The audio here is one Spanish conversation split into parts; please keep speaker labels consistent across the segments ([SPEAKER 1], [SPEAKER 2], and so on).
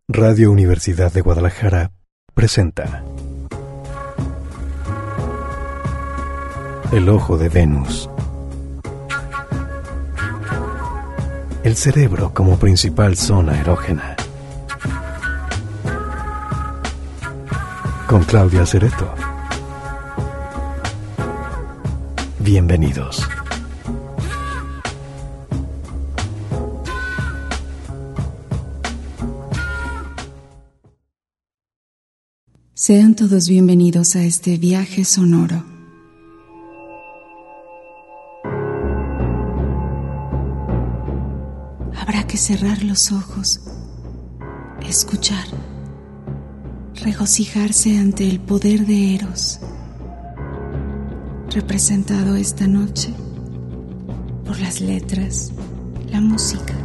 [SPEAKER 1] Radio Universidad de Guadalajara presenta El ojo de Venus. El cerebro como principal zona erógena. Con Claudia Cereto. Bienvenidos.
[SPEAKER 2] Sean todos bienvenidos a este viaje sonoro. Habrá que cerrar los ojos, escuchar, regocijarse ante el poder de Eros, representado esta noche por las letras, la música,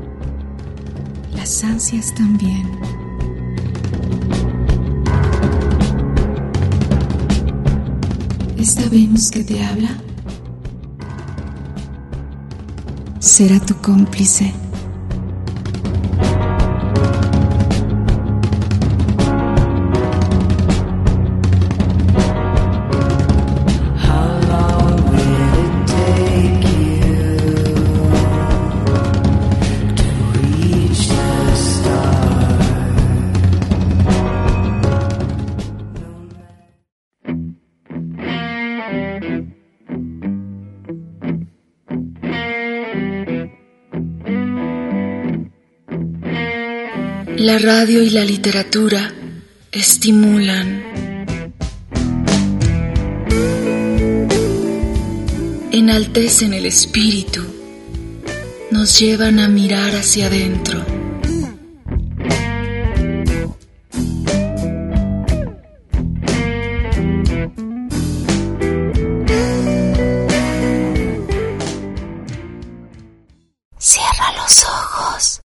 [SPEAKER 2] las ansias también. ¿Esta Venus que te habla será tu cómplice? La radio y la literatura estimulan, enaltecen el espíritu, nos llevan a mirar hacia adentro. Cierra los ojos.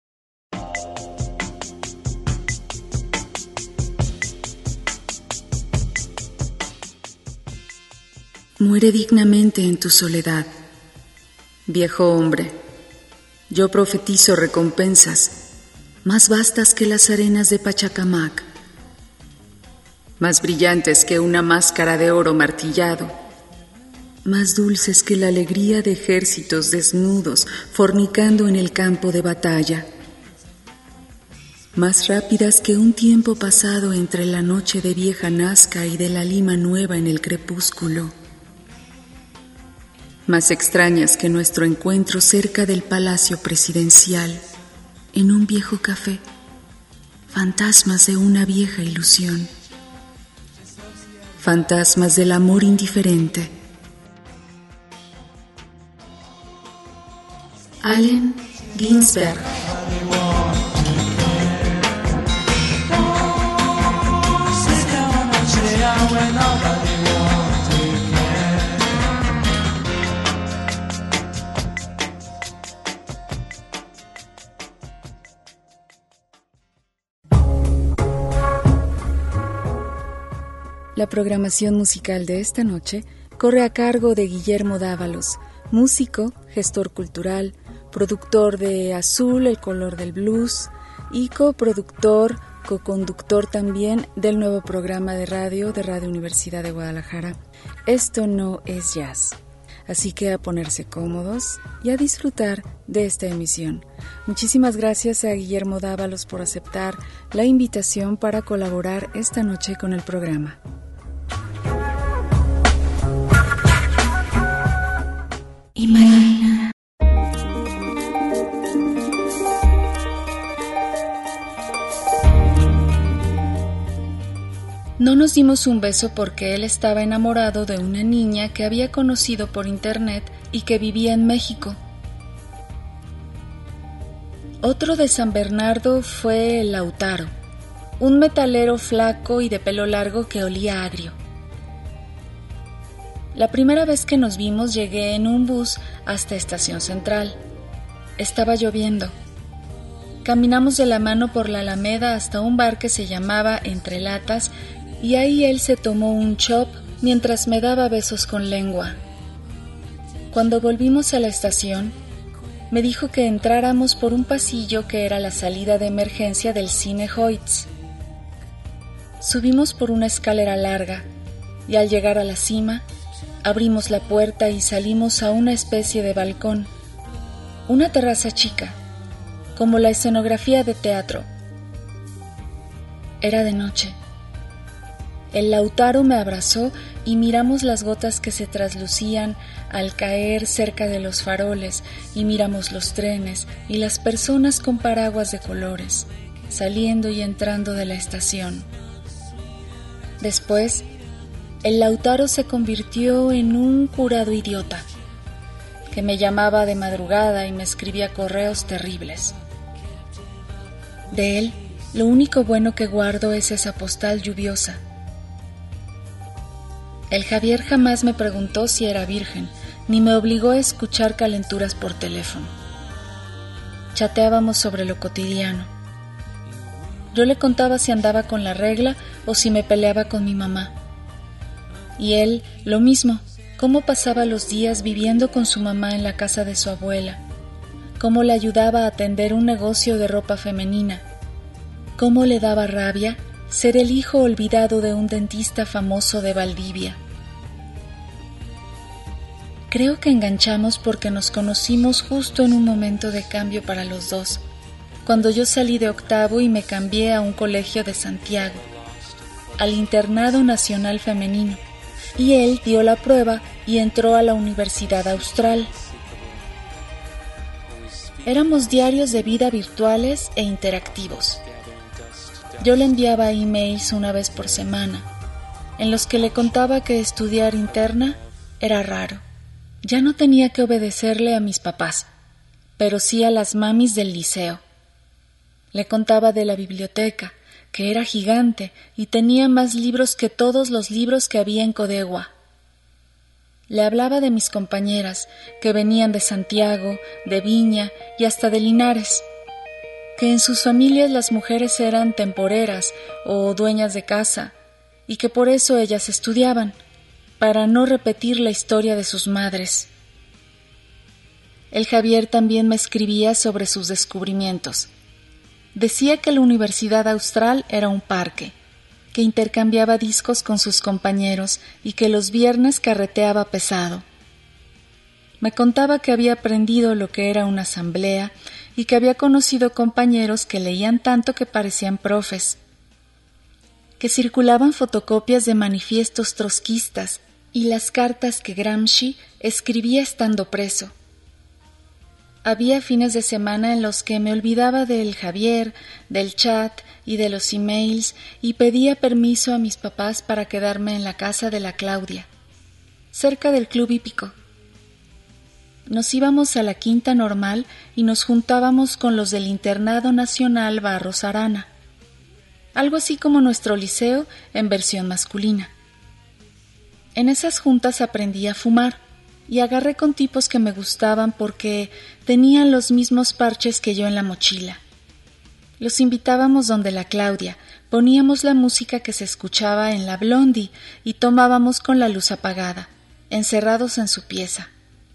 [SPEAKER 2] Muere dignamente en tu soledad, viejo hombre. Yo profetizo recompensas más vastas que las arenas de Pachacamac, más brillantes que una máscara de oro martillado, más dulces que la alegría de ejércitos desnudos fornicando en el campo de batalla, más rápidas que un tiempo pasado entre la noche de vieja Nazca y de la Lima nueva en el crepúsculo, más extrañas que nuestro encuentro cerca del Palacio Presidencial, en un viejo café, fantasmas de una vieja ilusión, fantasmas del amor indiferente. Allen Ginsberg. La programación musical de esta noche corre a cargo de Guillermo Dávalos, músico, gestor cultural, productor de Azul, el color del blues, y coproductor, coconductor también del nuevo programa de Radio Universidad de Guadalajara. Esto no es jazz. Así que a ponerse cómodos y a disfrutar de esta emisión. Muchísimas gracias a Guillermo Dávalos por aceptar la invitación para colaborar esta noche con el programa. Imagina. No nos dimos un beso porque él estaba enamorado de una niña que había conocido por internet y que vivía en México. Otro de San Bernardo fue Lautaro, un metalero flaco y de pelo largo que olía agrio. La primera vez que nos vimos llegué en un bus hasta Estación Central. Estaba lloviendo. Caminamos de la mano por la Alameda hasta un bar que se llamaba Entre Latas y ahí él se tomó un chop mientras me daba besos con lengua. Cuando volvimos a la estación, me dijo que entráramos por un pasillo que era la salida de emergencia del Cine Hoyts. Subimos por una escalera larga y al llegar a la cima, abrimos la puerta y salimos a una especie de balcón, una terraza chica, como la escenografía de teatro. Era de noche. El Lautaro me abrazó y miramos las gotas que se traslucían al caer cerca de los faroles y miramos los trenes y las personas con paraguas de colores, saliendo y entrando de la estación. Después, el Lautaro se convirtió en un curado idiota, que me llamaba de madrugada y me escribía correos terribles. De él, lo único bueno que guardo es esa postal lluviosa. El Javier jamás me preguntó si era virgen, ni me obligó a escuchar calenturas por teléfono. Chateábamos sobre lo cotidiano. Yo le contaba si andaba con la regla o si me peleaba con mi mamá. Y él, lo mismo, cómo pasaba los días viviendo con su mamá en la casa de su abuela, cómo le ayudaba a atender un negocio de ropa femenina, cómo le daba rabia ser el hijo olvidado de un dentista famoso de Valdivia. Creo que enganchamos porque nos conocimos justo en un momento de cambio para los dos, cuando yo salí de octavo y me cambié a un colegio de Santiago, al Internado Nacional Femenino, y él dio la prueba y entró a la Universidad Austral. Éramos diarios de vida virtuales e interactivos. Yo le enviaba emails una vez por semana, en los que le contaba que estudiar interna era raro. Ya no tenía que obedecerle a mis papás, pero sí a las mamis del liceo. Le contaba de la biblioteca, que era gigante y tenía más libros que todos los libros que había en Codegua. Le hablaba de mis compañeras, que venían de Santiago, de Viña y hasta de Linares, que en sus familias las mujeres eran temporeras o dueñas de casa, y que por eso ellas estudiaban, para no repetir la historia de sus madres. El Javier también me escribía sobre sus descubrimientos. Decía que la Universidad Austral era un parque, que intercambiaba discos con sus compañeros y que los viernes carreteaba pesado. Me contaba que había aprendido lo que era una asamblea y que había conocido compañeros que leían tanto que parecían profes, que circulaban fotocopias de manifiestos trotskistas y las cartas que Gramsci escribía estando preso. Había fines de semana en los que me olvidaba del Javier, del chat y de los emails y pedía permiso a mis papás para quedarme en la casa de la Claudia, cerca del Club Hípico. Nos íbamos a la Quinta Normal y nos juntábamos con los del Internado Nacional Barros Arana, algo así como nuestro liceo en versión masculina. En esas juntas aprendí a fumar y agarré con tipos que me gustaban porque tenían los mismos parches que yo en la mochila. Los invitábamos donde la Claudia, poníamos la música que se escuchaba en la Blondie y tomábamos con la luz apagada, encerrados en su pieza.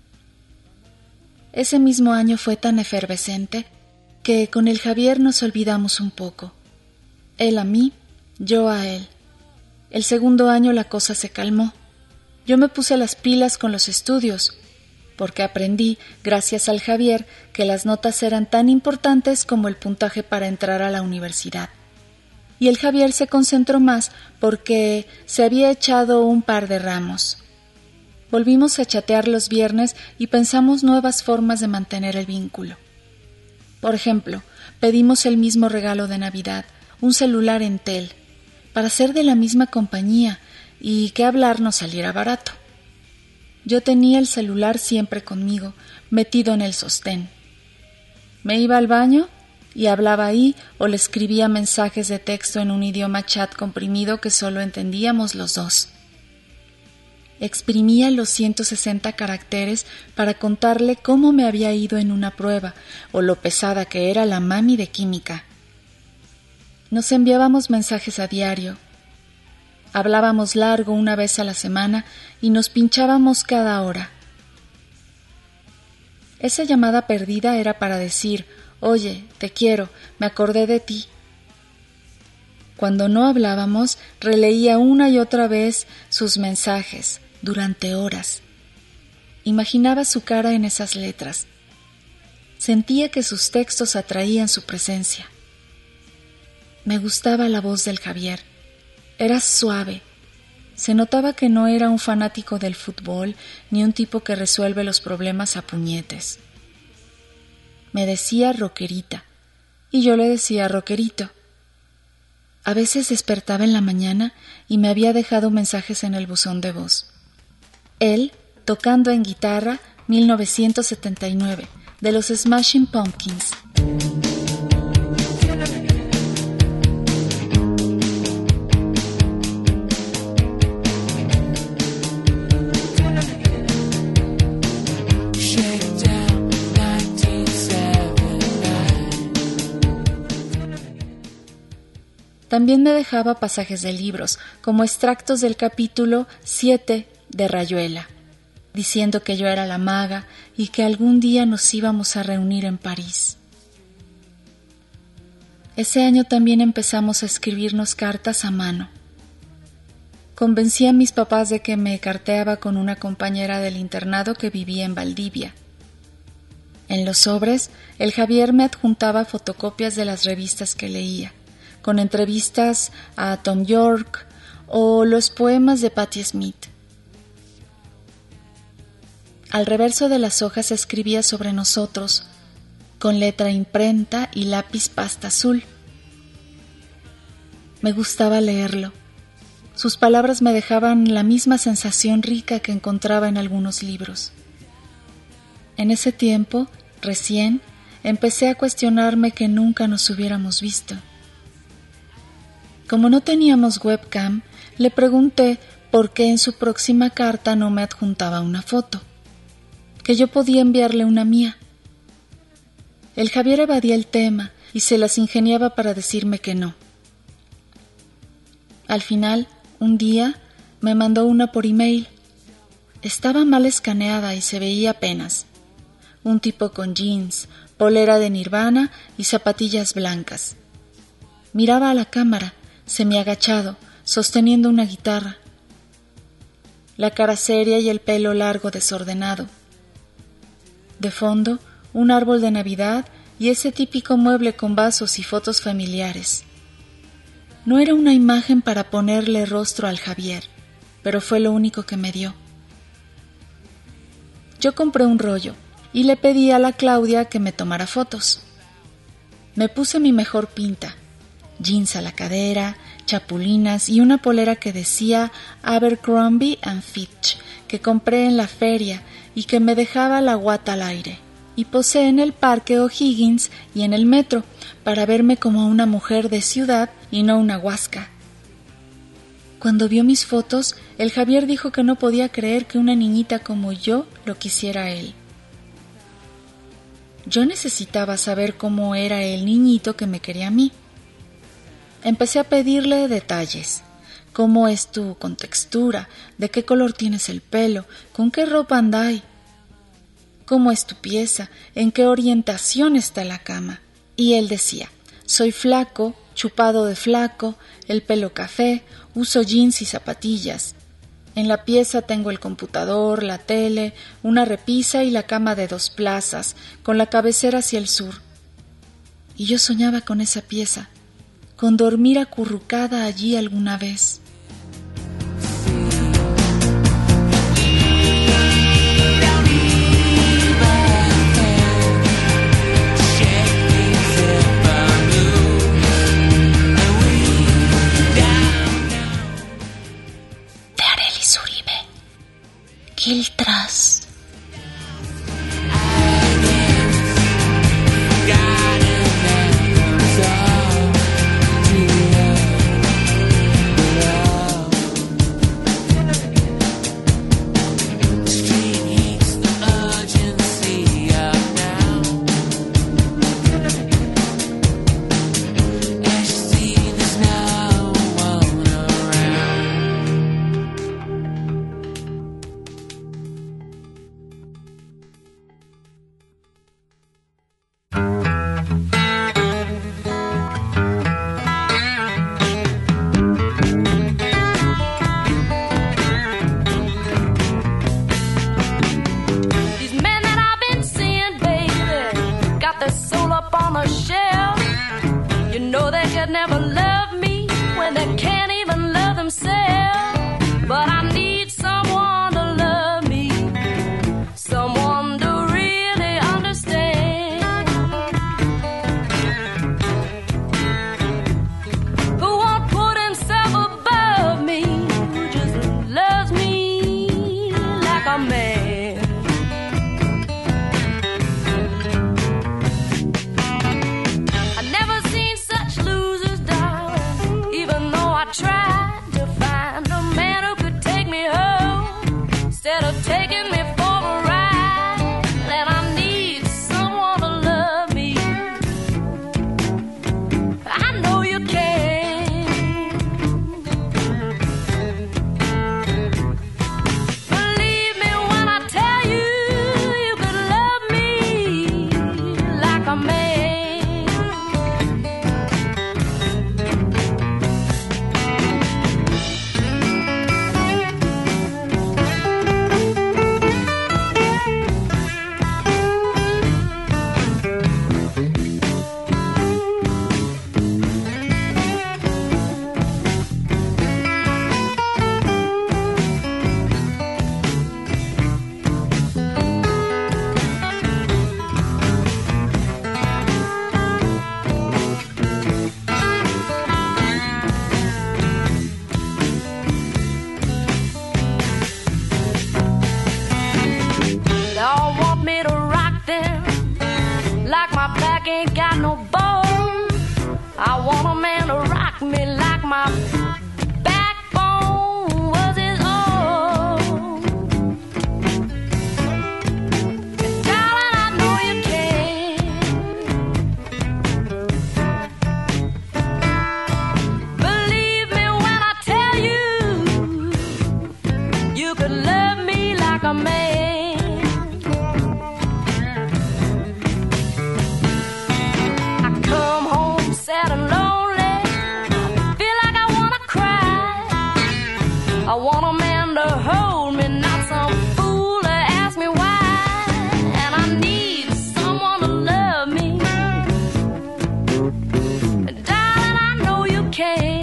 [SPEAKER 2] Ese mismo año fue tan efervescente que con el Javier nos olvidamos un poco. Él a mí, yo a él. El segundo año la cosa se calmó. Yo me puse las pilas con los estudios, porque aprendí, gracias al Javier, que las notas eran tan importantes como el puntaje para entrar a la universidad. Y el Javier se concentró más porque se había echado un par de ramos. Volvimos a chatear los viernes y pensamos nuevas formas de mantener el vínculo. Por ejemplo, pedimos el mismo regalo de Navidad, un celular Entel, para ser de la misma compañía y que hablar nos saliera barato. Yo tenía el celular siempre conmigo, metido en el sostén. Me iba al baño y hablaba ahí o le escribía mensajes de texto en un idioma chat comprimido que solo entendíamos los dos. Exprimía los 160 caracteres para contarle cómo me había ido en una prueba o lo pesada que era la mami de química. Nos enviábamos mensajes a diario. Hablábamos largo una vez a la semana y nos pinchábamos cada hora. Esa llamada perdida era para decir: «Oye, te quiero, me acordé de ti». Cuando no hablábamos, releía una y otra vez sus mensajes, durante horas. Imaginaba su cara en esas letras. Sentía que sus textos atraían su presencia. Me gustaba la voz del Javier. Era suave. Se notaba que no era un fanático del fútbol ni un tipo que resuelve los problemas a puñetes. Me decía rockerita y yo le decía rockerito. A veces despertaba en la mañana y me había dejado mensajes en el buzón de voz. Él, tocando en guitarra, 1979, de los Smashing Pumpkins. También me dejaba pasajes de libros, como extractos del capítulo 7 de Rayuela, diciendo que yo era la maga y que algún día nos íbamos a reunir en París. Ese año también empezamos a escribirnos cartas a mano. Convencí a mis papás de que me carteaba con una compañera del internado que vivía en Valdivia. En los sobres, el Javier me adjuntaba fotocopias de las revistas que leía, con entrevistas a Tom York o los poemas de Patti Smith. Al reverso de las hojas escribía sobre nosotros, con letra imprenta y lápiz pasta azul. Me gustaba leerlo. Sus palabras me dejaban la misma sensación rica que encontraba en algunos libros. En ese tiempo, recién, empecé a cuestionarme que nunca nos hubiéramos visto. Como no teníamos webcam, le pregunté por qué en su próxima carta no me adjuntaba una foto, que yo podía enviarle una mía. El Javier evadía el tema y se las ingeniaba para decirme que no. Al final, un día, me mandó una por email. Estaba mal escaneada y se veía apenas. Un tipo con jeans, polera de Nirvana y zapatillas blancas. Miraba a la cámara, semiagachado, sosteniendo una guitarra. La cara seria y el pelo largo desordenado. De fondo, un árbol de Navidad y ese típico mueble con vasos y fotos familiares. No era una imagen para ponerle rostro al Javier, pero fue lo único que me dio. Yo compré un rollo y le pedí a la Claudia que me tomara fotos. Me puse mi mejor pinta, jeans a la cadera, chapulinas y una polera que decía Abercrombie & Fitch, que compré en la feria y que me dejaba la guata al aire. Y posé en el Parque O'Higgins y en el metro para verme como una mujer de ciudad y no una huasca. Cuando vio mis fotos, el Javier dijo que no podía creer que una niñita como yo lo quisiera a él. Yo necesitaba saber cómo era el niñito que me quería a mí. Empecé a pedirle detalles. ¿Cómo es tu contextura? ¿De qué color tienes el pelo? ¿Con qué ropa andáis? ¿Cómo es tu pieza? ¿En qué orientación está la cama? Y él decía: soy flaco, chupado de flaco, el pelo café, uso jeans y zapatillas. En la pieza tengo el computador, la tele, una repisa y la cama de 2 plazas, con la cabecera hacia el sur. Y yo soñaba con esa pieza, con dormir acurrucada allí alguna vez. Quiltras.
[SPEAKER 3] that never love me when they can't even love themselves. But I need someone to love me, someone to really understand, who won't put himself above me, who just loves me like a man. I've never seen such losers, darling, even though I tried to find a man who could take me home instead of taking me for a ride. And I need someone to love me. I know you can. Believe me when I tell you, you could love me like a man. They all want me to rock them like my back ain't got no bone. I want a man to rock me like my backbone was his own. And darling, I know you can. Believe me when I tell you, you could love me like a man. I come home sad and lonely, feel like I wanna cry. I want a man to hold me, not some fool to ask me why. And I need someone to love me. And darling, I know you can.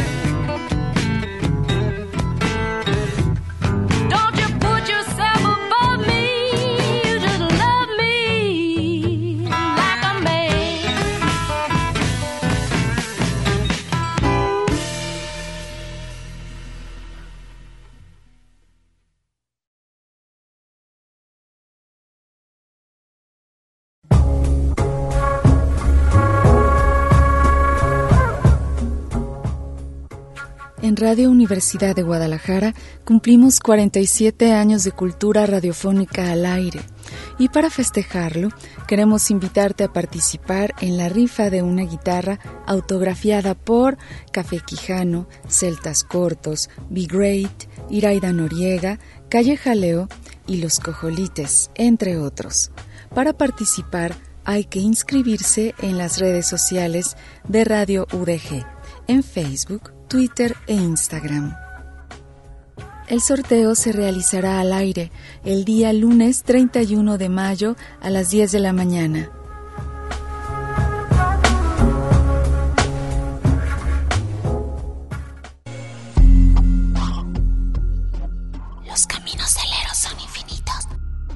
[SPEAKER 3] Don't you put yourself above me, you just love me like a man.
[SPEAKER 2] En Radio Universidad de Guadalajara cumplimos 47 años de cultura radiofónica al aire y para festejarlo queremos invitarte a participar en la rifa de una guitarra autografiada por Café Quijano, Celtas Cortos, Be Great, Iraida Noriega, Calle Jaleo y Los Cojolites, entre otros. Para participar hay que inscribirse en las redes sociales de Radio UDG, en Facebook, Twitter e Instagram. El sorteo se realizará al aire el día lunes 31 de mayo a las 10 de la mañana.
[SPEAKER 4] Los caminos del Eros son infinitos.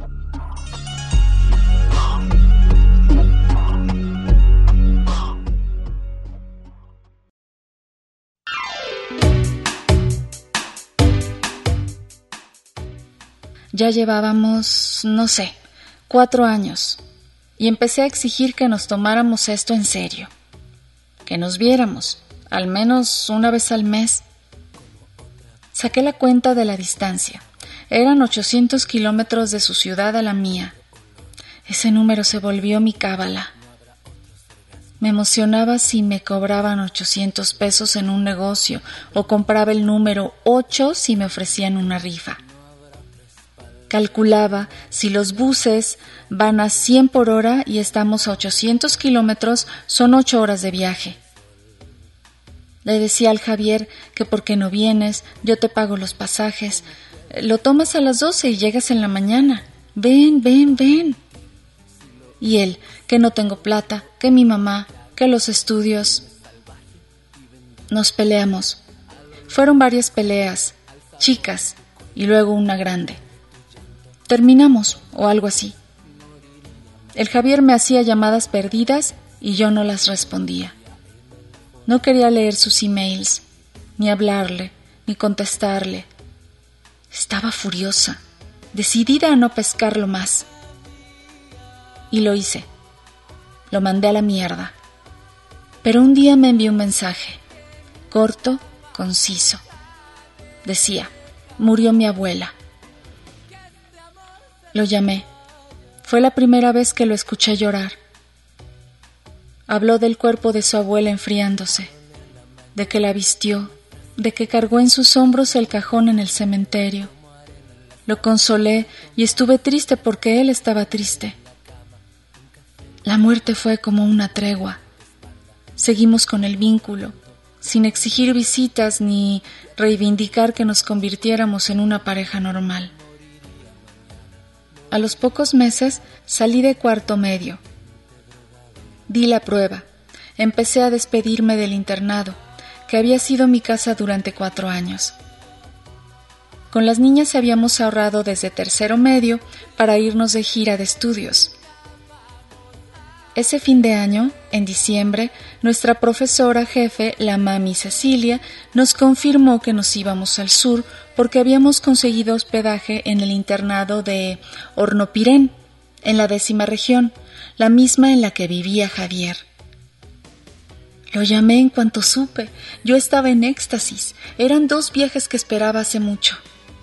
[SPEAKER 2] Ya llevábamos, 4 años, y empecé a exigir que nos tomáramos esto en serio, que nos viéramos, al menos una vez al mes. Saqué la cuenta de la distancia. Eran 800 kilómetros de su ciudad a la mía. Ese número se volvió mi cábala. Me emocionaba si me cobraban 800 pesos en un negocio o compraba el número 8 si me ofrecían una rifa. Calculaba si los buses van a 100 por hora y estamos a 800 kilómetros, son 8 horas de viaje. Le decía al Javier que por qué no vienes, yo te pago los pasajes. Lo tomas a las 12 y llegas en la mañana. Ven. Y él, que no tengo plata, que mi mamá, que los estudios. Nos peleamos. Fueron varias peleas, chicas, y luego una grande. Terminamos, o algo así. El Javier me hacía llamadas perdidas y yo no las respondía. No quería leer sus emails, ni hablarle, ni contestarle. Estaba furiosa, decidida a no pescarlo más. Y lo hice. Lo mandé a la mierda. Pero un día me envió un mensaje, corto, conciso. Decía, murió mi abuela. Lo llamé. Fue la primera vez que lo escuché llorar. Habló del cuerpo de su abuela enfriándose, de que la vistió, de que cargó en sus hombros el cajón en el cementerio. Lo consolé y estuve triste porque él estaba triste. La muerte fue como una tregua. Seguimos con el vínculo, sin exigir visitas ni reivindicar que nos convirtiéramos en una pareja normal. A los pocos meses salí de cuarto medio. Di la prueba. Empecé a despedirme del internado, que había sido mi casa durante 4 años. Con las niñas habíamos ahorrado desde tercero medio para irnos de gira de estudios. Ese fin de año, en diciembre, nuestra profesora jefe, la mami Cecilia, nos confirmó que nos íbamos al sur porque habíamos conseguido hospedaje en el internado de Hornopirén, en la 10ª región, la misma en la que vivía Javier. Lo llamé en cuanto supe. Yo estaba en éxtasis. Eran 2 viajes que esperaba hace mucho.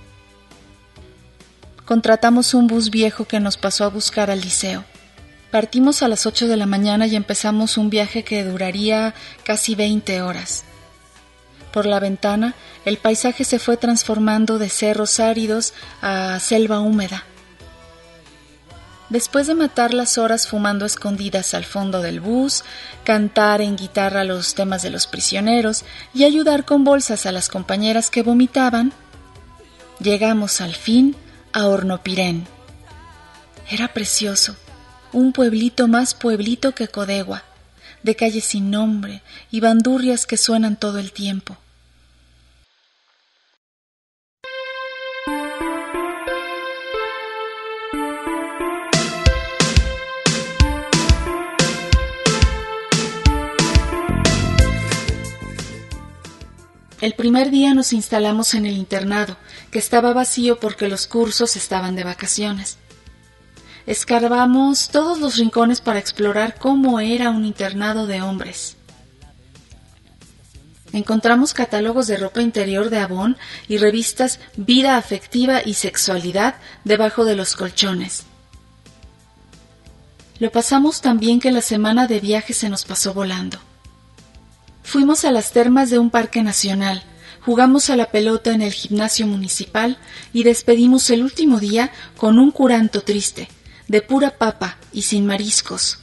[SPEAKER 2] Contratamos un bus viejo que nos pasó a buscar al liceo. Partimos a las 8 de la mañana y empezamos un viaje que duraría casi 20 horas. Por la ventana, el paisaje se fue transformando de cerros áridos a selva húmeda. Después de matar las horas fumando escondidas al fondo del bus, cantar en guitarra los temas de los prisioneros y ayudar con bolsas a las compañeras que vomitaban, llegamos al fin a Hornopirén. Era precioso, un pueblito más pueblito que Codegua, de calles sin nombre y bandurrias que suenan todo el tiempo. El primer día nos instalamos en el internado, que estaba vacío porque los cursos estaban de vacaciones. Escarbamos todos los rincones para explorar cómo era un internado de hombres. Encontramos catálogos de ropa interior de Avon y revistas Vida Afectiva y Sexualidad debajo de los colchones. Lo pasamos tan bien que la semana de viaje se nos pasó volando. Fuimos a las termas de un parque nacional, jugamos a la pelota en el gimnasio municipal y despedimos el último día con un curanto triste, de pura papa y sin mariscos.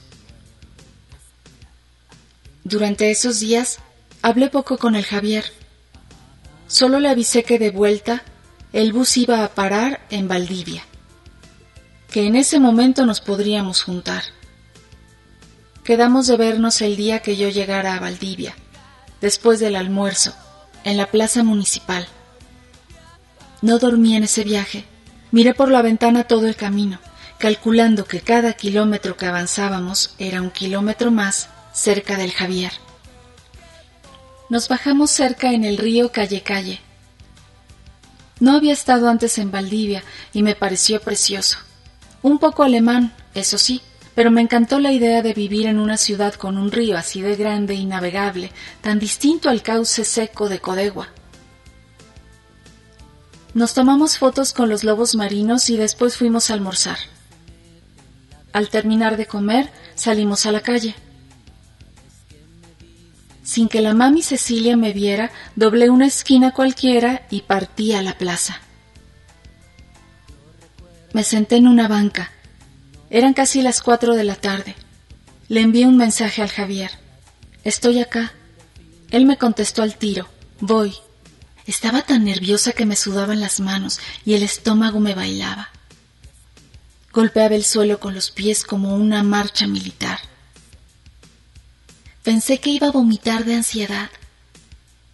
[SPEAKER 2] Durante esos días hablé poco con el Javier. Solo le avisé que de vuelta el bus iba a parar en Valdivia, que en ese momento nos podríamos juntar. Quedamos de vernos el día que yo llegara a Valdivia, después del almuerzo, en la plaza municipal. No dormí en ese viaje. Miré por la ventana todo el camino, calculando que cada kilómetro que avanzábamos era un kilómetro más cerca del Javier. Nos bajamos cerca en el río Calle. No había estado antes en Valdivia y me pareció precioso. Un poco alemán, eso sí, pero me encantó la idea de vivir en una ciudad con un río así de grande y navegable, tan distinto al cauce seco de Codegua. Nos tomamos fotos con los lobos marinos y después fuimos a almorzar. Al terminar de comer, salimos a la calle. Sin que la mami Cecilia me viera, doblé una esquina cualquiera y partí a la plaza. Me senté en una banca. Eran casi las 4 de la tarde. Le envié un mensaje al Javier. Estoy acá. Él me contestó al tiro. Voy. Estaba tan nerviosa que me sudaban las manos y el estómago me bailaba. Golpeaba el suelo con los pies como una marcha militar. Pensé que iba a vomitar de ansiedad.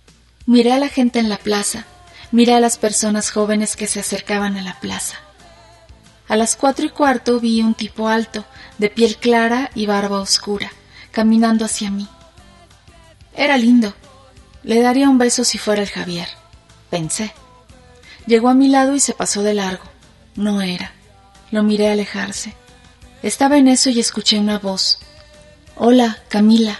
[SPEAKER 2] Miré a la gente en la plaza, miré a las personas jóvenes que se acercaban a la plaza. A las 4:15 vi un tipo alto, de piel clara y barba oscura, caminando hacia mí. Era lindo. Le daría un beso si fuera el Javier, pensé. Llegó a mi lado y se pasó de largo. No era. Lo miré alejarse. Estaba en eso y escuché una voz. «Hola, Camila».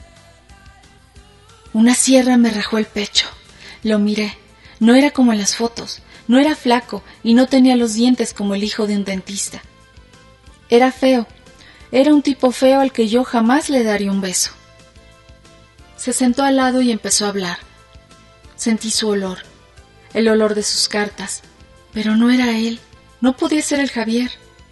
[SPEAKER 2] Una sierra me rajó el pecho. Lo miré. No era como en las fotos. No era flaco y no tenía los dientes como el hijo de un dentista. Era feo. Era un tipo feo al que yo jamás le daría un beso. Se sentó al lado y empezó a hablar. Sentí su olor, el olor de sus cartas, pero no era él, no podía ser el Javier.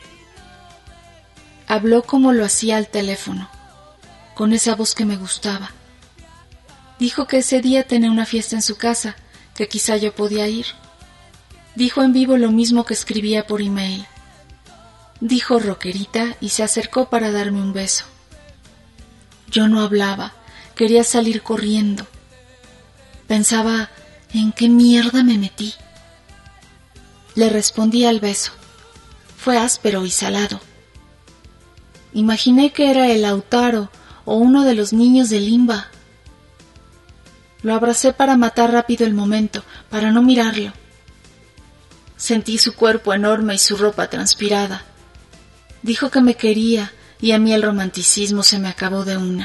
[SPEAKER 2] Habló como lo hacía al teléfono, con esa voz que me gustaba. Dijo que ese día tenía una fiesta en su casa, que quizá yo podía ir. Dijo en vivo lo mismo que escribía por email. Dijo rockerita y se acercó para darme un beso. Yo no hablaba, quería salir corriendo. Pensaba, ¿en qué mierda me metí? Le respondí al beso. Fue áspero y salado. Imaginé que era el Lautaro o uno de los niños de Limba. Lo abracé para matar rápido el momento, para no mirarlo. Sentí su cuerpo enorme y su ropa transpirada. Dijo que me quería y a mí el romanticismo se me acabó de una.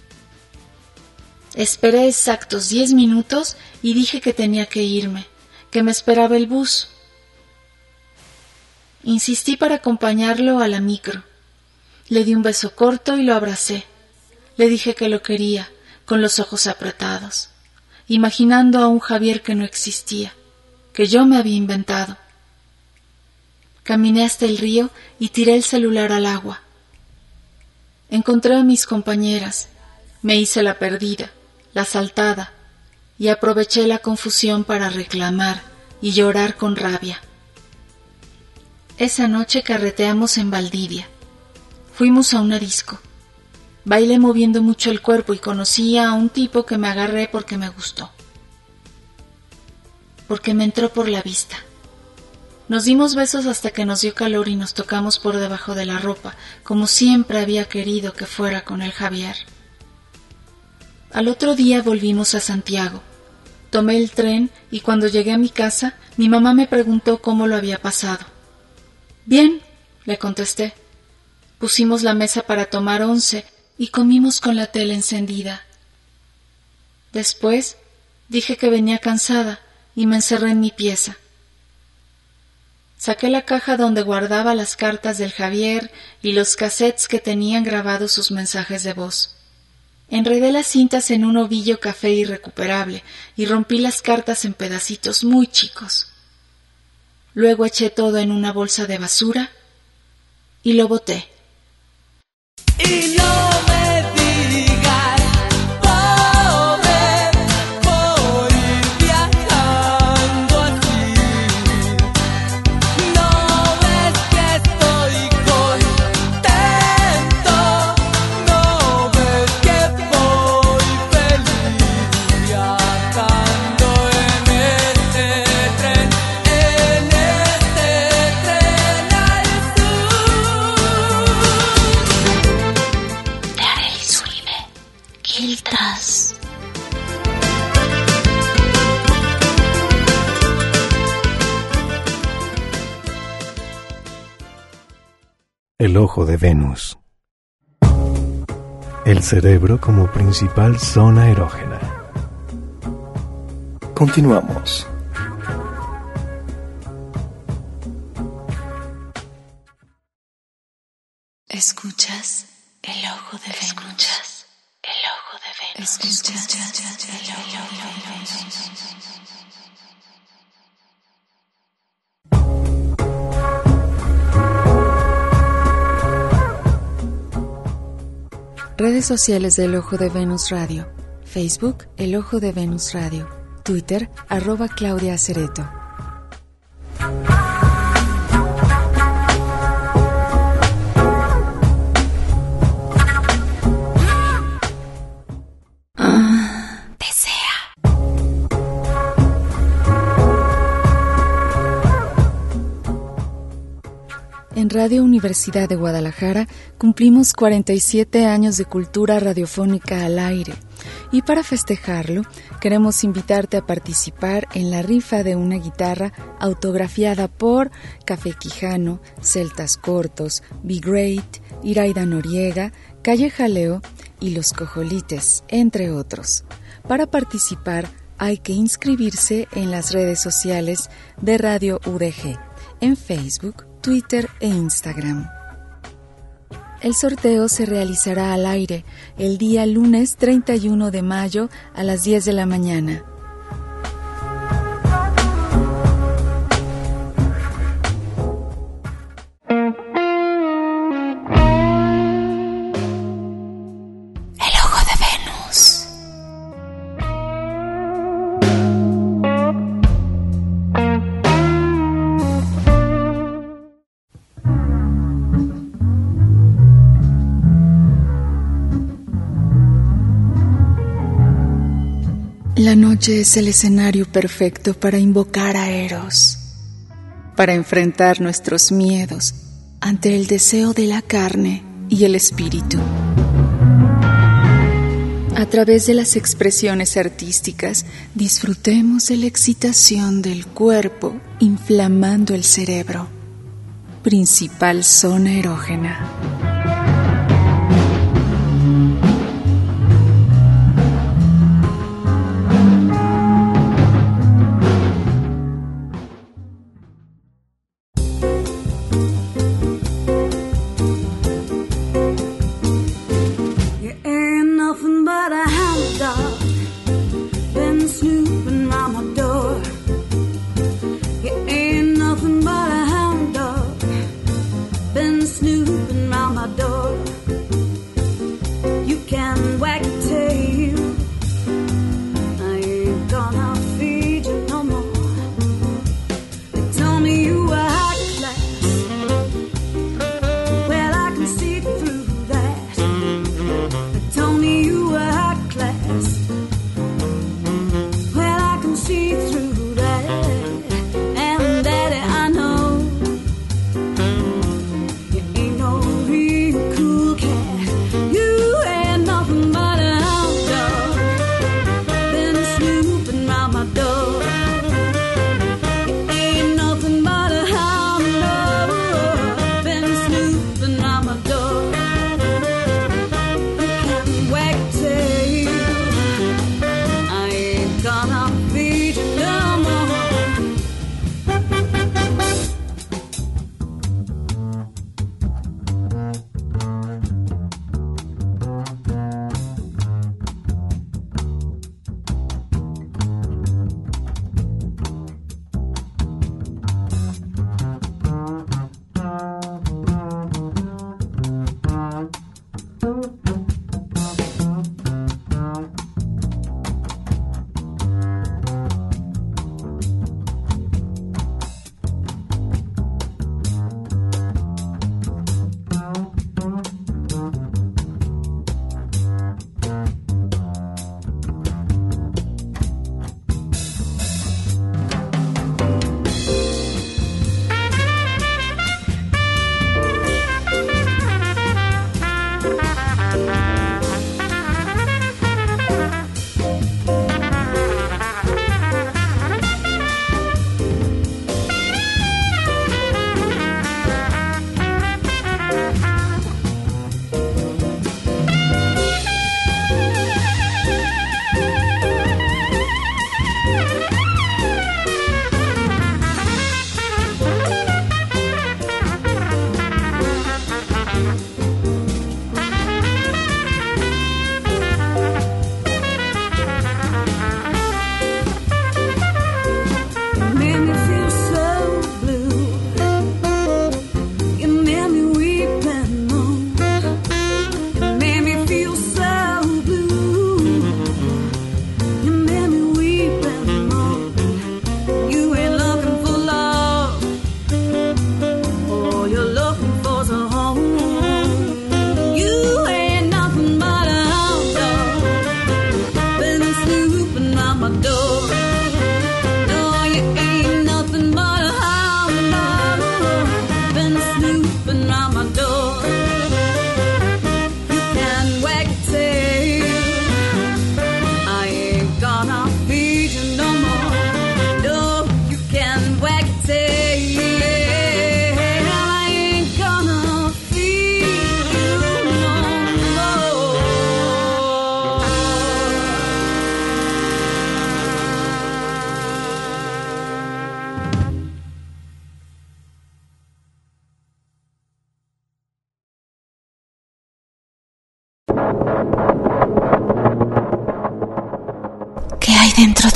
[SPEAKER 2] Esperé exactos 10 minutos y dije que tenía que irme, que me esperaba el bus. Insistí para acompañarlo a la micro. Le di un beso corto y lo abracé. Le dije que lo quería, con los ojos apretados, imaginando a un Javier que no existía, que yo me había inventado. Caminé hasta el río y tiré el celular al agua. Encontré a mis compañeras, me hice la perdida, la saltada, y aproveché la confusión para reclamar y llorar con rabia. Esa noche carreteamos en Valdivia. Fuimos a una disco. Bailé moviendo mucho el cuerpo y conocí a un tipo que me agarré porque me gustó. Porque me entró por la vista. Nos dimos besos hasta que nos dio calor y nos tocamos por debajo de la ropa, como siempre había querido que fuera con el Javier. Al otro día volvimos a Santiago. Tomé el tren y cuando llegué a mi casa, mi mamá me preguntó cómo lo había pasado. «Bien», le contesté. Pusimos la mesa para tomar 11 y comimos con la tele encendida. Después dije que venía cansada y me encerré en mi pieza. Saqué la caja donde guardaba las cartas del Javier y los cassettes que tenían grabados sus mensajes de voz. Enredé las cintas en un ovillo café irrecuperable y rompí las cartas en pedacitos muy chicos. Luego eché todo en una bolsa de basura y lo boté.
[SPEAKER 5] Y no me digas, pobre, por ir viajando así. No ves que estoy contento, no ves que voy feliz viajando en este tren al sur.
[SPEAKER 4] Quiltras.
[SPEAKER 1] El ojo de Venus. El cerebro como principal zona erógena. Continuamos.
[SPEAKER 4] ¿Escuchas? El ojo de Venus. ¿Escuchas? El ojo de Venus. ¿Escuchas? El ojo de Venus.
[SPEAKER 2] Redes sociales del Ojo de Venus Radio. Facebook, El Ojo de Venus Radio. Twitter, @Claudia Acereto.
[SPEAKER 4] Desea.
[SPEAKER 2] En Radio Universidad de Guadalajara cumplimos 47 años de cultura radiofónica al aire y para festejarlo queremos invitarte a participar en la rifa de una guitarra autografiada por Café Quijano, Celtas Cortos, Be Great, Iraida Noriega, Calle Jaleo y Los Cojolites, entre otros. Para participar hay que inscribirse en las redes sociales de Radio UDG, en Facebook, Twitter e Instagram. El sorteo se realizará al aire el día lunes 31 de mayo a las 10 de la mañana.
[SPEAKER 4] El ojo de Venus.
[SPEAKER 2] La noche es el escenario perfecto para invocar a Eros, para enfrentar nuestros miedos ante el deseo de la carne y el espíritu. A través de las expresiones artísticas, disfrutemos de la excitación del cuerpo inflamando el cerebro, principal zona erógena.
[SPEAKER 5] No, you ain't nothing but a hound dog. Been snooping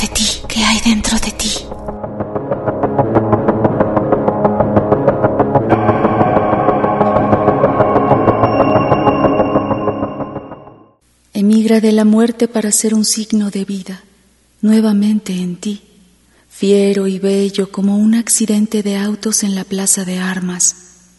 [SPEAKER 4] de ti? ¿Qué hay dentro de ti?
[SPEAKER 2] Emigra de la muerte para ser un signo de vida, nuevamente en ti, fiero y bello como un accidente de autos en la plaza de armas.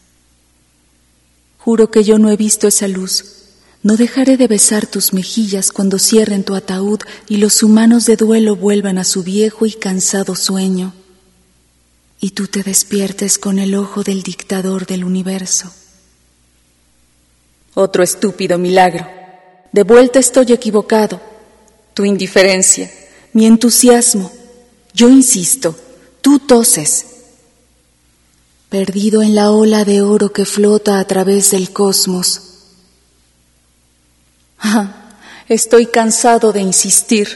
[SPEAKER 2] Juro que yo no he visto esa luz. No dejaré de besar tus mejillas cuando cierren tu ataúd y los humanos de duelo vuelvan a su viejo y cansado sueño, y tú te despiertes con el ojo del dictador del universo. Otro estúpido milagro. De vuelta estoy equivocado. Tu indiferencia, mi entusiasmo. Yo insisto, tú toses. Perdido en la ola de oro que flota a través del cosmos. Estoy cansado de insistir.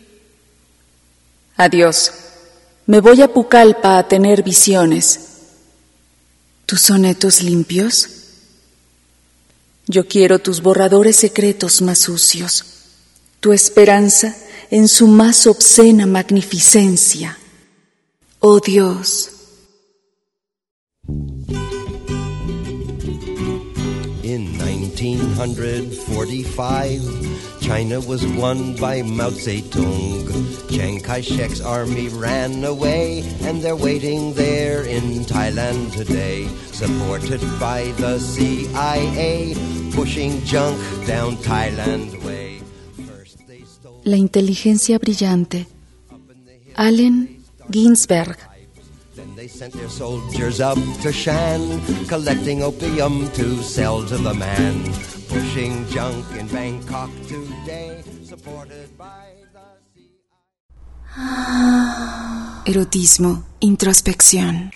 [SPEAKER 2] Adiós. Me voy a Pucallpa a tener visiones. ¿Tus sonetos limpios? Yo quiero tus borradores secretos más sucios, tu esperanza en su más obscena magnificencia. Oh Dios.
[SPEAKER 6] In 1945, China was won by Mao Zedong. Chiang Kai-shek's army ran away, and they're waiting there in Thailand today, supported by the CIA, pushing junk down Thailand way.
[SPEAKER 2] La inteligencia brillante. Allen Ginsberg.
[SPEAKER 6] Then they sent their soldiers up to Shan, collecting opium to sell to the man, pushing junk in Bangkok today, supported by the CIA.
[SPEAKER 2] Erotismo, introspección.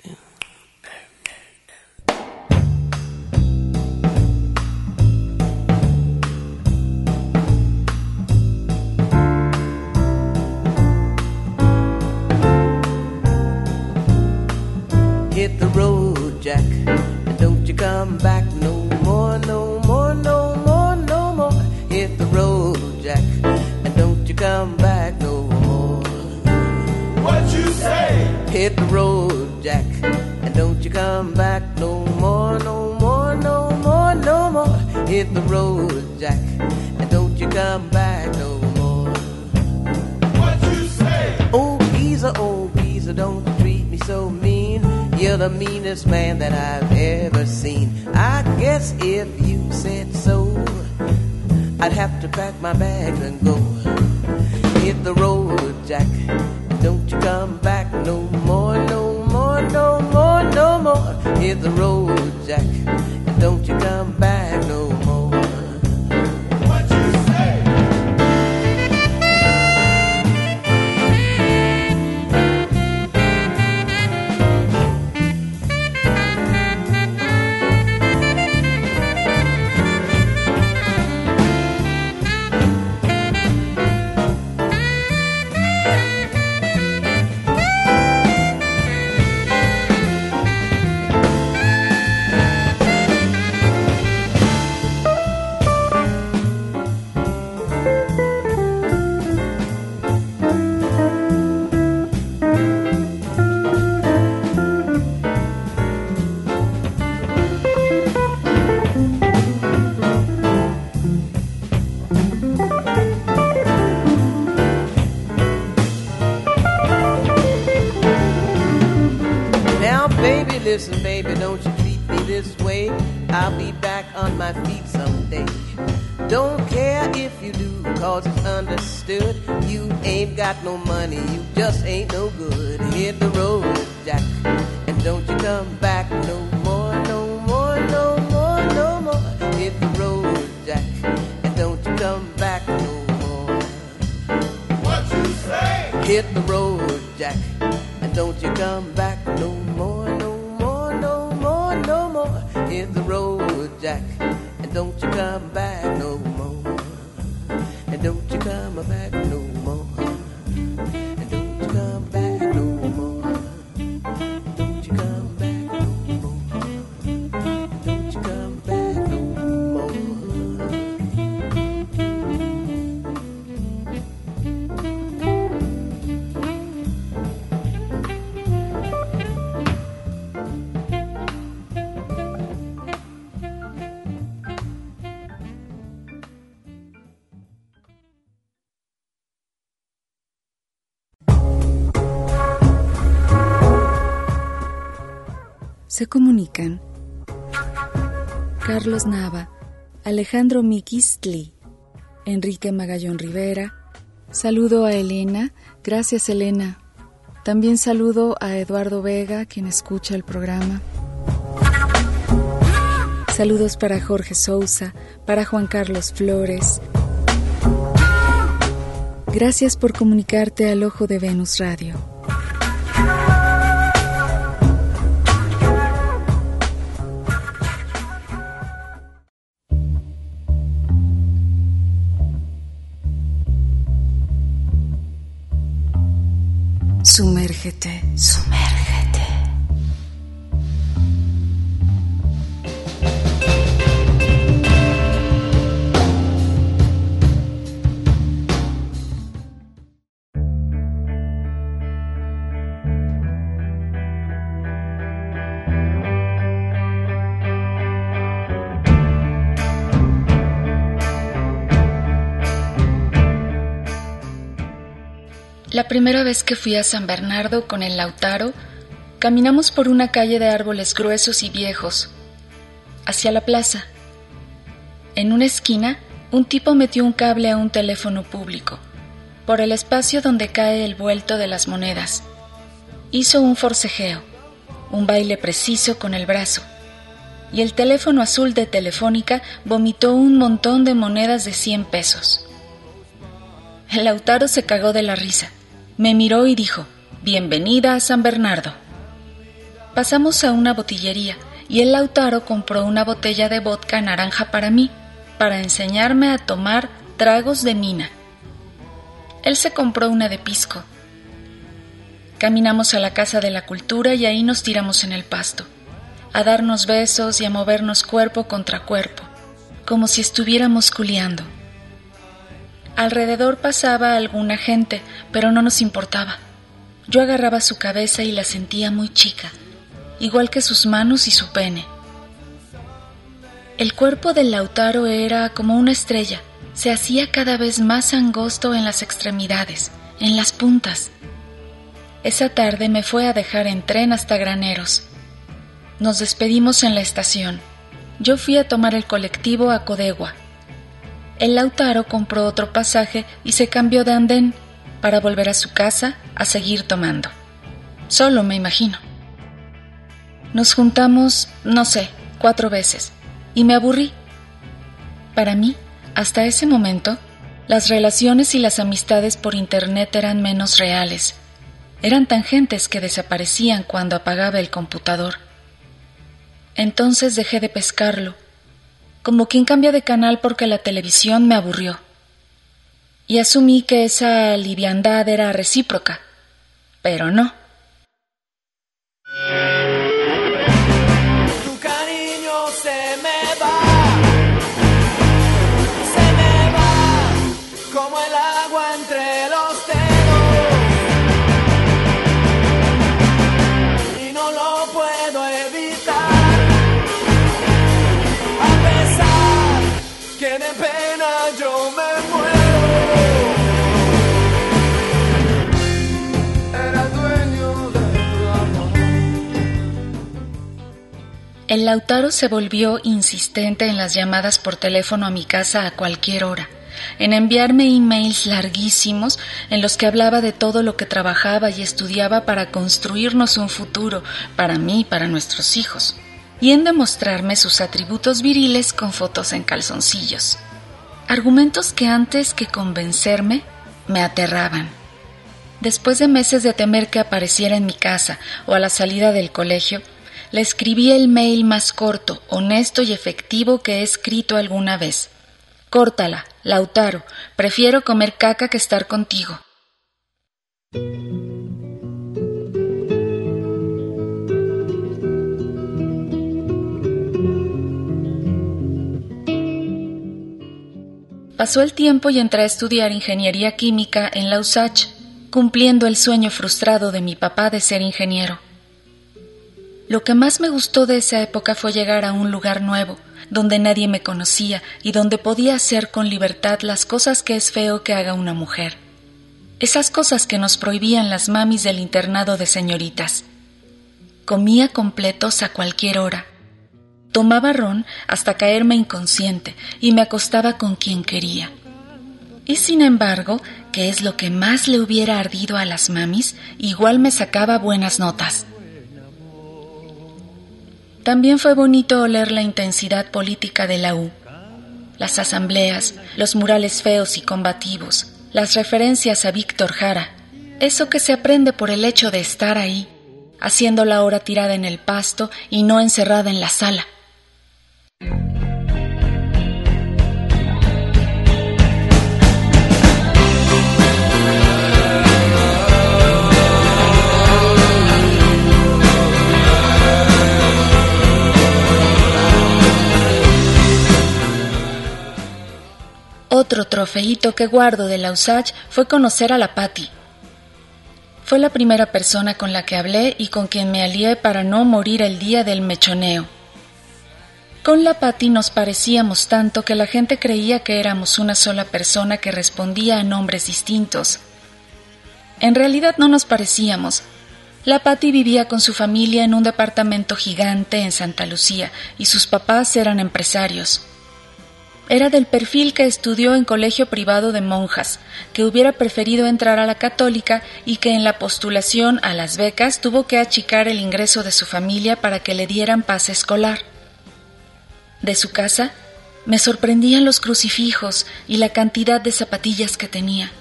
[SPEAKER 7] Hit the road, Jack, and don't you come back no more, no more, no more, no more. Hit the road, Jack, and don't you come back no more.
[SPEAKER 5] What you say?
[SPEAKER 7] Hit the road, Jack, and don't you come back no more, no more, no more, no more. Hit the road, Jack, and don't you come back no more.
[SPEAKER 5] What you say?
[SPEAKER 7] Oh, geezer, don't treat me so mean. You're the meanest man that I've ever seen. I guess if you said so, I'd have to pack my bags and go. Hit the road, Jack, don't you come back no more, no more, no more, no more. Hit the road, Jack, don't you come back no more.
[SPEAKER 5] What you say?
[SPEAKER 7] Listen, baby, don't you treat me this way. I'll be back on my feet someday. Don't care if you do, cause it's understood. You ain't got no money, you just ain't no good. Hit the road, Jack, and don't you come back no more, no more, no more, no more. Hit the road, Jack, and don't you come back no more.
[SPEAKER 5] What you say?
[SPEAKER 7] Hit the road, Jack, and don't you come back no more, no more, no more, no more. Hit the road, Jack, and don't you come back no more. And don't you come back no more. And don't you come back no more. Don't you come back no more. Don't you come back no more.
[SPEAKER 2] se comunican Carlos Nava, Alejandro Miquistli, Enrique Magallón Rivera. Saludo a Elena. Gracias, Elena. También saludo a Eduardo Vega, quien escucha el programa. Saludos para Jorge Sousa, para Juan Carlos Flores. Gracias por comunicarte al Ojo de Venus Radio. Sumérgete, sumérgete. La primera vez que fui a San Bernardo con el Lautaro, caminamos por una calle de árboles gruesos y viejos, hacia la plaza. En una esquina, un tipo metió un cable a un teléfono público, por el espacio donde cae el vuelto de las monedas. Hizo un forcejeo, un baile preciso con el brazo, y el teléfono azul de Telefónica vomitó un montón de monedas de 100 pesos. El Lautaro se cagó de la risa. Me miró y dijo: «Bienvenida a San Bernardo». Pasamos a una botillería y el Lautaro compró una botella de vodka naranja para mí, para enseñarme a tomar tragos de mina. Él se compró una de pisco. Caminamos a la Casa de la Cultura y ahí nos tiramos en el pasto, a darnos besos y a movernos cuerpo contra cuerpo, como si estuviéramos culiando. Alrededor pasaba alguna gente, pero no nos importaba. Yo agarraba su cabeza y la sentía muy chica, igual que sus manos y su pene. El cuerpo del Lautaro era como una estrella, se hacía cada vez más angosto en las extremidades, en las puntas. Esa tarde me fue a dejar en tren hasta Graneros. Nos despedimos en la estación. Yo fui a tomar el colectivo a Codegua. El Lautaro compró otro pasaje y se cambió de andén para volver a su casa a seguir tomando. Solo me imagino. Nos juntamos, no sé, 4 veces, y me aburrí. Para mí, hasta ese momento, las relaciones y las amistades por internet eran menos reales. Eran tangentes que desaparecían cuando apagaba el computador. Entonces dejé de pescarlo, como quien cambia de canal porque la televisión me aburrió. Y asumí que esa liviandad era recíproca, pero no.
[SPEAKER 5] Tu cariño se me va como el agua entre los dedos y no lo puedo evitar. Que de pena yo me muero. Era dueño de tu amor.
[SPEAKER 2] El Lautaro se volvió insistente en las llamadas por teléfono a mi casa a cualquier hora, en enviarme emails larguísimos en los que hablaba de todo lo que trabajaba y estudiaba para construirnos un futuro, para mí y para nuestros hijos, y en demostrarme sus atributos viriles con fotos en calzoncillos. Argumentos que antes que convencerme, me aterraban. Después de meses de temer que apareciera en mi casa o a la salida del colegio, le escribí el mail más corto, honesto y efectivo que he escrito alguna vez. Córtala, Lautaro, prefiero comer caca que estar contigo. Pasó el tiempo y entré a estudiar ingeniería química en la USACH, cumpliendo el sueño frustrado de mi papá de ser ingeniero. Lo que más me gustó de esa época fue llegar a un lugar nuevo, donde nadie me conocía y donde podía hacer con libertad las cosas que es feo que haga una mujer. Esas cosas que nos prohibían las mamis del internado de señoritas. comía completos a cualquier hora. Tomaba ron hasta caerme inconsciente y me acostaba con quien quería. Y sin embargo, que es lo que más le hubiera ardido a las mamis, igual me sacaba buenas notas. También fue bonito oler la intensidad política de la U. Las asambleas, los murales feos y combativos, las referencias a Víctor Jara, eso que se aprende por el hecho de estar ahí, haciendo la hora tirada en el pasto y no encerrada en la sala. Otro trofeíto que guardo de la USACH fue conocer a la Patti. Fue la primera persona con la que hablé y con quien me alié para no morir el día del mechoneo. Con la Patti nos parecíamos tanto que la gente creía que éramos una sola persona que respondía a nombres distintos. En realidad no nos parecíamos. La Patti vivía con su familia en un departamento gigante en Santa Lucía y sus papás eran empresarios. Era del perfil que estudió en colegio privado de monjas, que hubiera preferido entrar a la católica y que en la postulación a las becas tuvo que achicar el ingreso de su familia para que le dieran pase escolar. De su casa me sorprendían los crucifijos y la cantidad de zapatillas que tenía.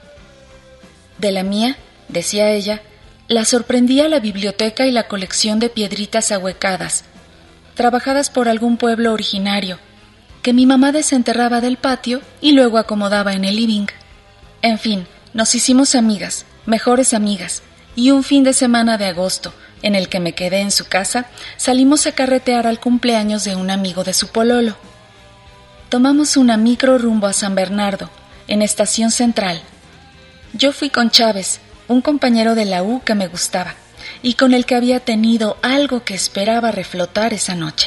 [SPEAKER 2] De la mía, decía ella, la sorprendía la biblioteca y la colección de piedritas ahuecadas, trabajadas por algún pueblo originario, que mi mamá desenterraba del patio y luego acomodaba en el living. En fin, nos hicimos amigas, mejores amigas, y un fin de semana de agosto, en el que me quedé en su casa, salimos a carretear al cumpleaños de un amigo de su pololo. Tomamos una micro rumbo a San Bernardo, en Estación Central. Yo fui con Chávez, un compañero de la U que me gustaba, y con el que había tenido algo que esperaba reflotar esa noche.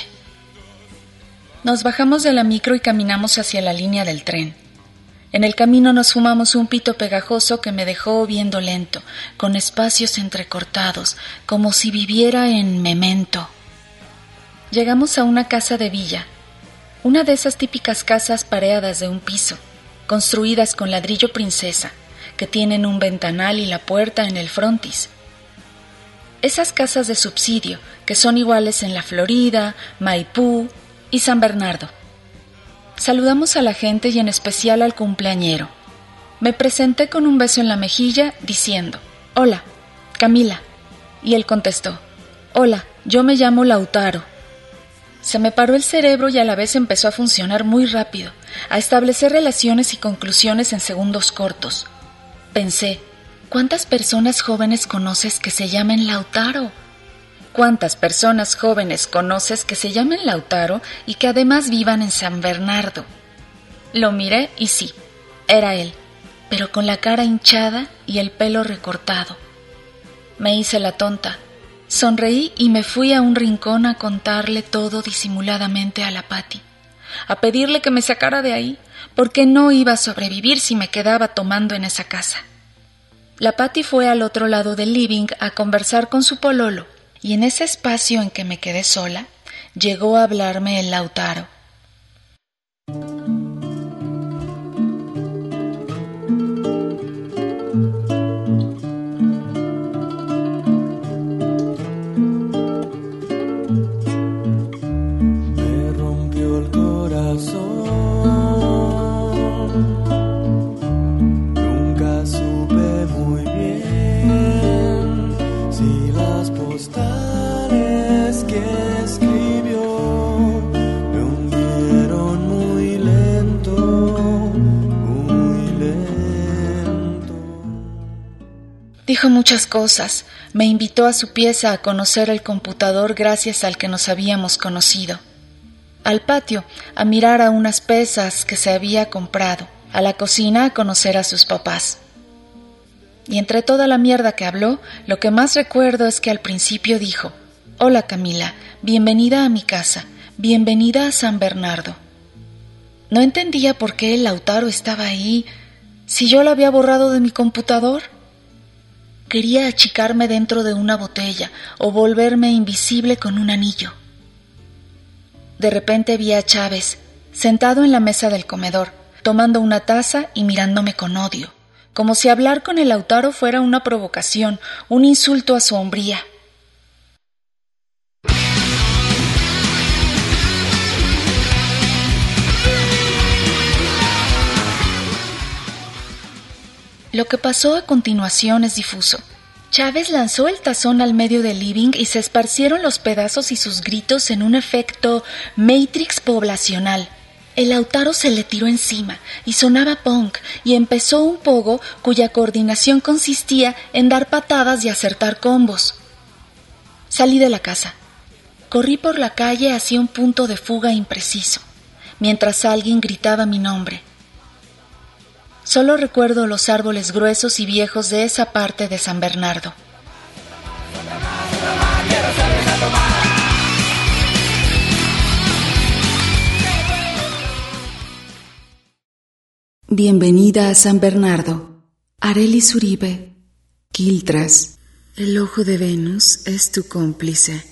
[SPEAKER 2] Nos bajamos de la micro y caminamos hacia la línea del tren. En el camino nos fumamos un pito pegajoso que me dejó viendo lento, con espacios entrecortados, como si viviera en Memento. Llegamos a una casa de villa, una de esas típicas casas pareadas de un piso, construidas con ladrillo princesa, que tienen un ventanal y la puerta en el frontis. Esas casas de subsidio, que son iguales en La Florida, Maipú y San Bernardo. Saludamos a la gente y en especial al cumpleañero. Me presenté con un beso en la mejilla diciendo: «Hola, Camila». Y él contestó: «Hola, yo me llamo Lautaro». Se me paró el cerebro y a la vez empezó a funcionar muy rápido, a establecer relaciones y conclusiones en segundos cortos. Pensé: ¿cuántas personas jóvenes conoces que se llamen Lautaro? ¿Cuántas personas jóvenes conoces que se llamen Lautaro y que además vivan en San Bernardo? Lo miré y sí, era él, pero con la cara hinchada y el pelo recortado. Me hice la tonta, sonreí y me fui a un rincón a contarle todo disimuladamente a la Patti, a pedirle que me sacara de ahí, porque no iba a sobrevivir si me quedaba tomando en esa casa. La Patti fue al otro lado del living a conversar con su pololo, y en ese espacio en que me quedé sola, llegó a hablarme el Lautaro.
[SPEAKER 5] Me rompió el corazón. Nunca supe muy bien si las postales que escribió me hundieron muy lento, muy lento.
[SPEAKER 2] Dijo muchas cosas, me invitó a su pieza a conocer el computador gracias al que nos habíamos conocido, al patio a mirar a unas pesas que se había comprado, a la cocina a conocer a sus papás. Y entre toda la mierda que habló, lo que más recuerdo es que al principio dijo: «Hola Camila, bienvenida a mi casa, bienvenida a San Bernardo». No entendía por qué el Lautaro estaba ahí, si yo lo había borrado de mi computador.
[SPEAKER 8] Quería achicarme dentro de una botella o volverme invisible con un anillo. De repente vi a Chávez, sentado en la mesa del comedor, tomando una taza y mirándome con odio, como si hablar con el Lautaro fuera una provocación, un insulto a su hombría. Lo que pasó a continuación es difuso. Chávez lanzó el tazón al medio del living y se esparcieron los pedazos y sus gritos en un efecto Matrix poblacional. El Lautaro se le tiró encima y sonaba punk y empezó un pogo cuya coordinación consistía en dar patadas y acertar combos. Salí de la casa. Corrí por la calle hacia un punto de fuga impreciso, mientras alguien gritaba mi nombre. Solo recuerdo los árboles gruesos y viejos de esa parte de San Bernardo.
[SPEAKER 2] Bienvenida a San Bernardo. Arelis Uribe, Quiltras. El ojo de Venus es tu cómplice.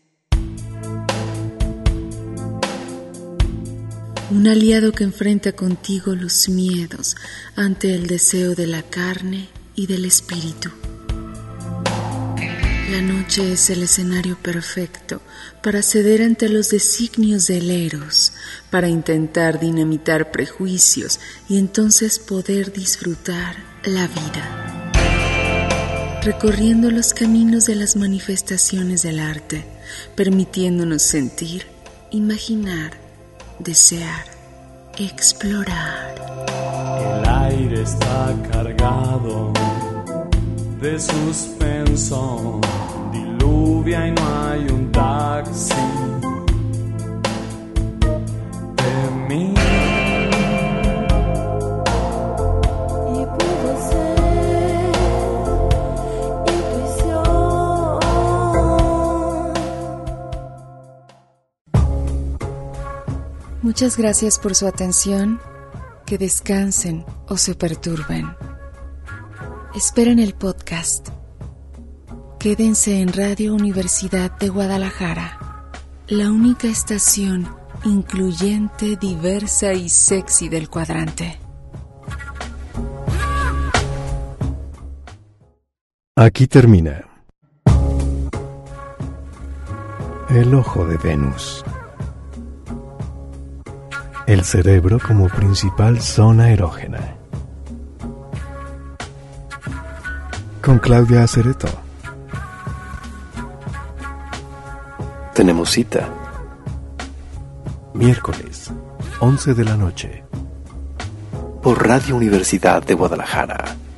[SPEAKER 2] Un aliado que enfrenta contigo los miedos ante el deseo de la carne y del espíritu. La noche es el escenario perfecto para ceder ante los designios del Eros, para intentar dinamitar prejuicios y entonces poder disfrutar la vida. Recorriendo los caminos de las manifestaciones del arte, permitiéndonos sentir, imaginar, desear, explorar.
[SPEAKER 9] El aire está cargado de suspenso, diluvia y no hay un taxi de mí.
[SPEAKER 3] Y pudo ser intuición.
[SPEAKER 2] Muchas gracias por su atención. Que descansen o se perturben. Esperen el podcast. Quédense en Radio Universidad de Guadalajara, la única estación incluyente, diversa y sexy del cuadrante.
[SPEAKER 1] Aquí termina El ojo de Venus. El cerebro como principal zona erógena. Con Claudia Acereto. Tenemos cita. Miércoles, 11 de la noche. Por Radio Universidad de Guadalajara.